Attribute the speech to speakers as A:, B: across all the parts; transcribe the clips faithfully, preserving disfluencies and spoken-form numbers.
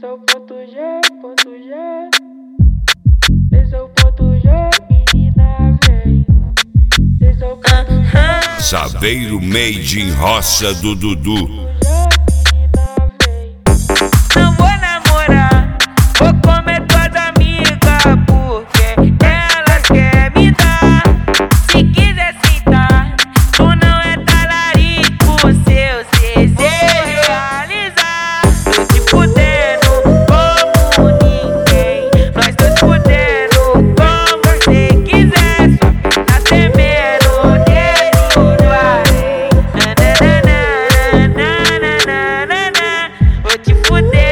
A: Esse é o ponto G, ponto G. Esse é o ponto G, menina vem. Esse é o ponto G.
B: Saveiro Made in Roça do Dudu.
C: Não vou namorar, vou comer tuas amigas, porque elas querem me dar. Se quiser sentar, tu não é talarico, seus desejos realizar. Tô te fudendo como ninguém, nós tô te fudendo como você quiser. Só tá temendo o dedo do além. Nananana, vou te fudendo.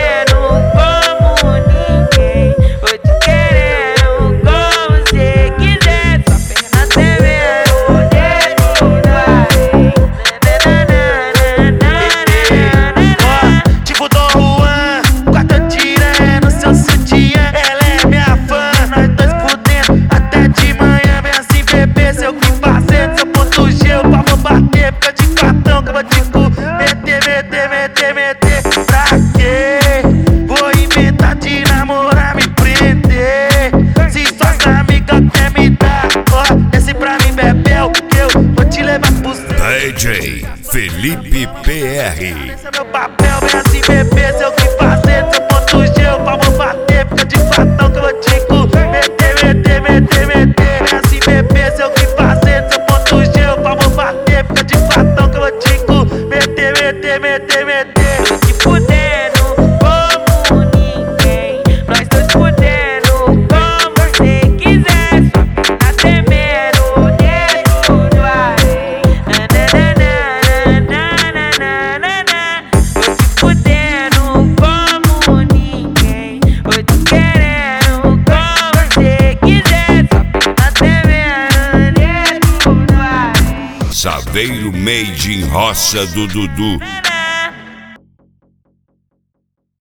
B: D J Felipe P R.
D: Esse é meu papel, vem assim bebê, sei o que fazer. Seu ponto G, o pau vou bater. Fica de fatão que eu vou te meter, meter, meter, meter. Vem assim bebê, sei o que fazer. Seu ponto G, o pau vou bater. Fica de fatão que eu vou te meter, meter, meter, meter.
C: Tô te fudendo como ninguém, nós tô te fudendo como você quiser. Só tá temendo o dedo do além. Vou te fudendo como ninguém, vou te querendo como você quiser. Só tá temendo o dedo do além.
B: Saveiro Made in Roça do Dudu.